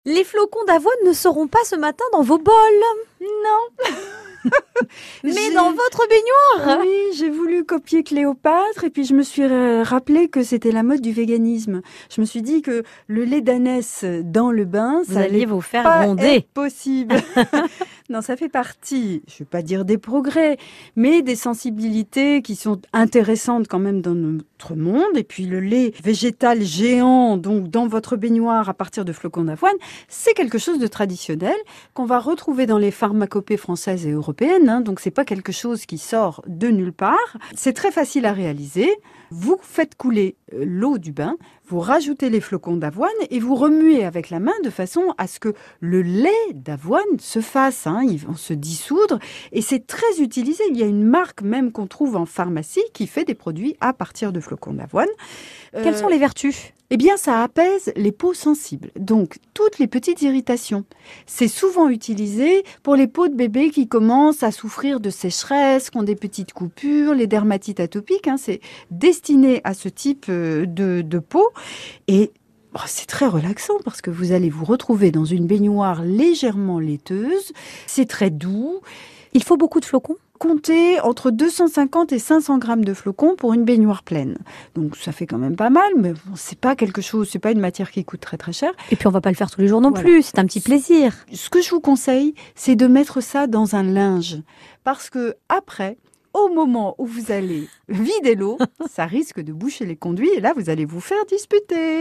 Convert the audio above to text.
Les flocons d'avoine ne seront pas ce matin dans vos bols. Non. Mais dans votre baignoire. Oui, j'ai voulu copier Cléopâtre et puis je me suis rappelé que c'était la mode du véganisme. Je me suis dit que le lait d'ânesse dans le bain, Vous ça alliez allait vous faire pas gronder. être possible. Non, ça fait partie, je ne vais pas dire des progrès, mais des sensibilités qui sont intéressantes quand même dans notre monde. Et puis le lait végétal géant, donc dans votre baignoire à partir de flocons d'avoine, c'est quelque chose de traditionnel qu'on va retrouver dans les pharmacopées françaises et européennes. Donc c'est pas quelque chose qui sort de nulle part. C'est très facile à réaliser. Vous faites couler l'eau du bain, vous rajoutez les flocons d'avoine et vous remuez avec la main de façon à ce que le lait d'avoine se fasse. Ils vont se dissoudre et c'est très utilisé. Il y a une marque même qu'on trouve en pharmacie qui fait des produits à partir de flocons d'avoine. Quelles sont les vertus ? Eh bien, ça apaise les peaux sensibles. Donc, toutes les petites irritations. C'est souvent utilisé pour les peaux de bébés qui commencent à souffrir de sécheresse, qui ont des petites coupures, les dermatites atopiques. C'est destiné à ce type de peau. Et c'est très relaxant parce que vous allez vous retrouver dans une baignoire légèrement laiteuse. C'est très doux. Il faut beaucoup de flocons ? Comptez entre 250 et 500 grammes de flocons pour une baignoire pleine. Donc ça fait quand même pas mal, mais bon, c'est pas une matière qui coûte très très cher. Et puis on va pas le faire tous les jours non plus, c'est un petit plaisir. Ce que je vous conseille, c'est de mettre ça dans un linge. Parce que après, au moment où vous allez vider l'eau, ça risque de boucher les conduits et là vous allez vous faire disputer.